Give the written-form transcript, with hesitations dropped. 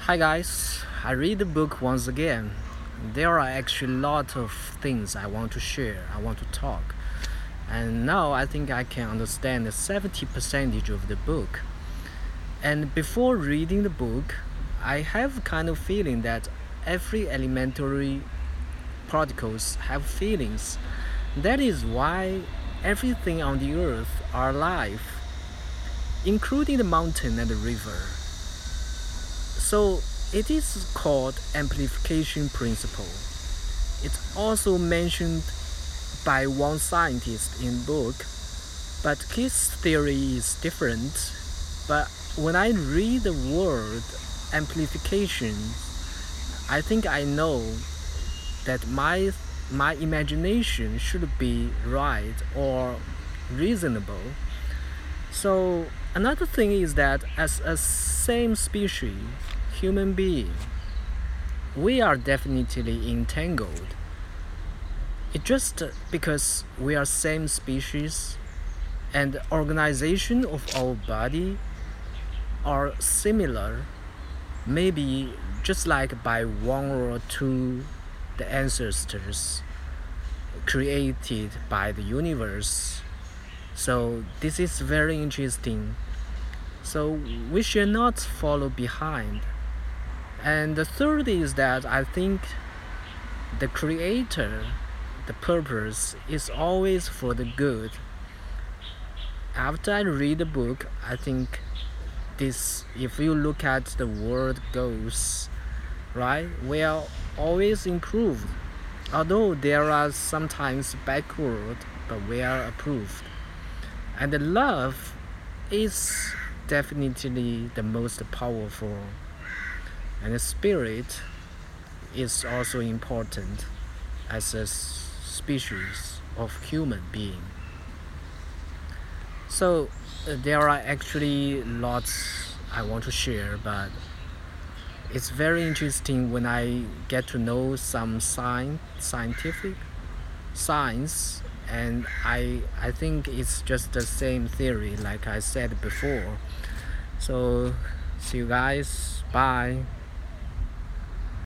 Hi guys, I read the book once again. There are actually a lot of things I want to share, I want to talk. And now I think I can understand the 70% of the book. And before reading the book, I have kind of feeling that every elementary particles have feelings. That is why everything on the earth are alive, including the mountain and the river. So it is called amplification principle. It's also mentioned by one scientist in book, but his theory is different. But when I read the word amplification, I think I know that my imagination should be right or reasonable. So another thing is that as a same species, human being, we are definitely entangled. It's just because we are same species and the organization of our body are similar, maybe just like by one or two the ancestors created by the universe. So this is very interesting. So we should not follow behind. And the third is that I think the creator, the purpose is always for the good. After I read the book, I think this, if you look at the world goals, right, we are always improved. Although there are sometimes backward, but we are approved. And the love is definitely the most powerful. And the spirit is also important as a species of human being. So there are actually lots I want to share, but it's very interesting when I get to know some scientific science, and I think it's just the same theory like I said before. So see you guys, bye.